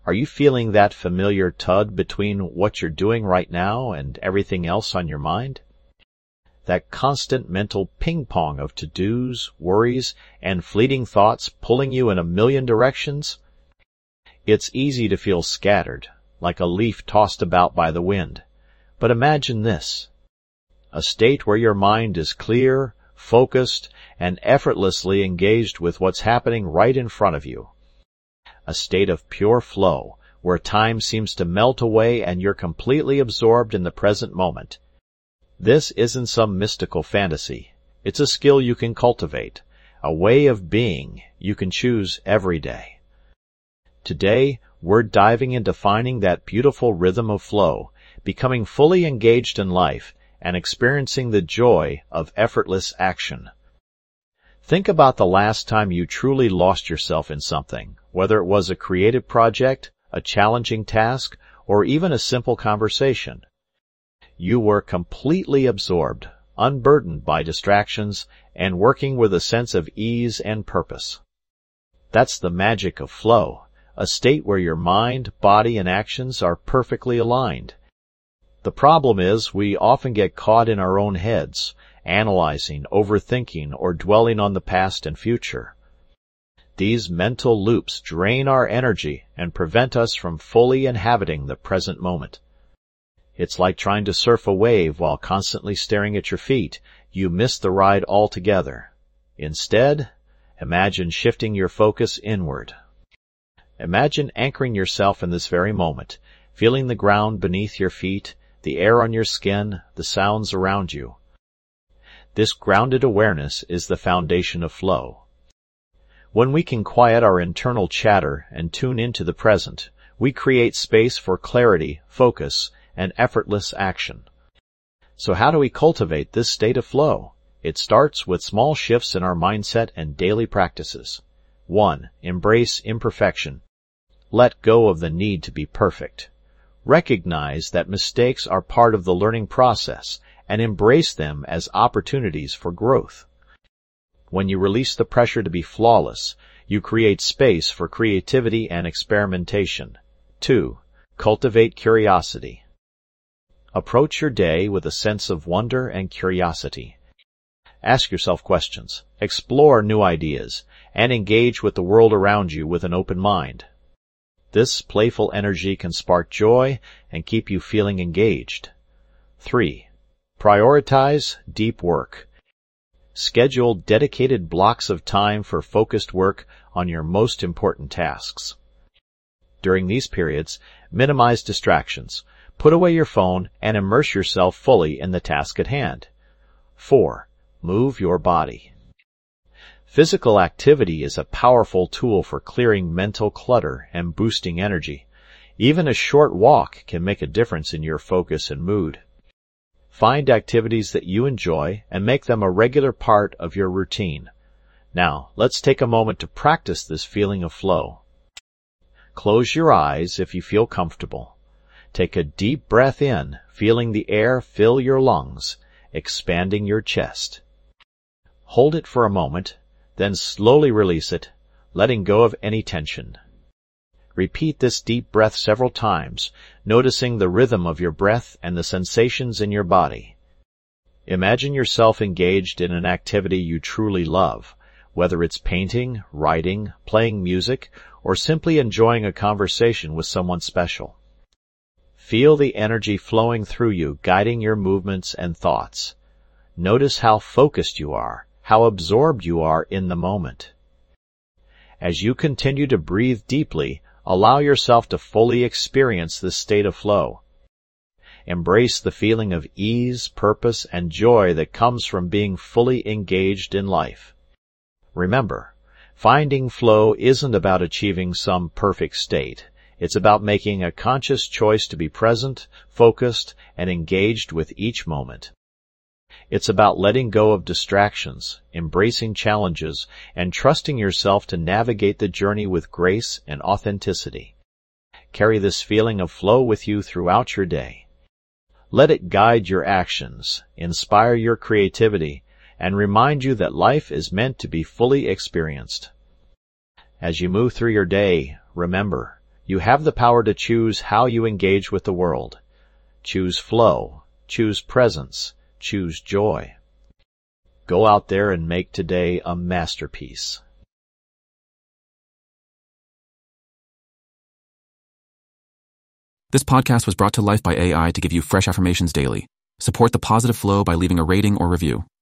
Are you feeling that familiar tug between what you're doing right now and everything else on your mind? That constant mental ping-pong of to-dos, worries, and fleeting thoughts pulling you in a million directions? It's easy to feel scattered, like a leaf tossed about by the wind. But imagine this: a state where your mind is clear, focused, and effortlessly engaged with what's happening right in front of you. A state of pure flow, where time seems to melt away and you're completely absorbed in the present moment. This isn't some mystical fantasy. It's a skill you can cultivate, a way of being you can choose every day. Today, we're diving into finding that beautiful rhythm of flow, becoming fully engaged in life, and experiencing the joy of effortless action. Think about the last time you truly lost yourself in something, whether it was a creative project, a challenging task, or even a simple conversation. You were completely absorbed, unburdened by distractions, and working with a sense of ease and purpose. That's the magic of flow, a state where your mind, body, and actions are perfectly aligned. The problem is we often get caught in our own heads, analyzing, overthinking, or dwelling on the past and future. These mental loops drain our energy and prevent us from fully inhabiting the present moment. It's like trying to surf a wave while constantly staring at your feet. You miss the ride altogether. Instead, imagine shifting your focus inward. Imagine anchoring yourself in this very moment, feeling the ground beneath your feet, the air on your skin, the sounds around you. This grounded awareness is the foundation of flow. When we can quiet our internal chatter and tune into the present, we create space for clarity, focus, and effortless action. So how do we cultivate this state of flow? It starts with small shifts in our mindset and daily practices. 1. Embrace imperfection. Let go of the need to be perfect. Recognize that mistakes are part of the learning process and embrace them as opportunities for growth. When you release the pressure to be flawless, you create space for creativity and experimentation. 2. Cultivate curiosity. Approach your day with a sense of wonder and curiosity. Ask yourself questions, explore new ideas, and engage with the world around you with an open mind. This playful energy can spark joy and keep you feeling engaged. 3. Prioritize deep work. Schedule dedicated blocks of time for focused work on your most important tasks. During these periods, minimize distractions. Put away your phone and immerse yourself fully in the task at hand. 4. Move your body. Physical activity is a powerful tool for clearing mental clutter and boosting energy. Even a short walk can make a difference in your focus and mood. Find activities that you enjoy and make them a regular part of your routine. Now, let's take a moment to practice this feeling of flow. Close your eyes if you feel comfortable. Take a deep breath in, feeling the air fill your lungs, expanding your chest. Hold it for a moment, then slowly release it, letting go of any tension. Repeat this deep breath several times, noticing the rhythm of your breath and the sensations in your body. Imagine yourself engaged in an activity you truly love, whether it's painting, writing, playing music, or simply enjoying a conversation with someone special. Feel the energy flowing through you, guiding your movements and thoughts. Notice how focused you are, how absorbed you are in the moment. As you continue to breathe deeply, allow yourself to fully experience this state of flow. Embrace the feeling of ease, purpose, and joy that comes from being fully engaged in life. Remember, finding flow isn't about achieving some perfect state. It's about making a conscious choice to be present, focused, and engaged with each moment. It's about letting go of distractions, embracing challenges, and trusting yourself to navigate the journey with grace and authenticity. Carry this feeling of flow with you throughout your day. Let it guide your actions, inspire your creativity, and remind you that life is meant to be fully experienced. As you move through your day, remember, You have the power to choose how you engage with the world. Choose flow, choose presence, choose joy. Go out there and make today a masterpiece. This podcast was brought to life by AI to give you fresh affirmations daily. Support the positive flow by leaving a rating or review.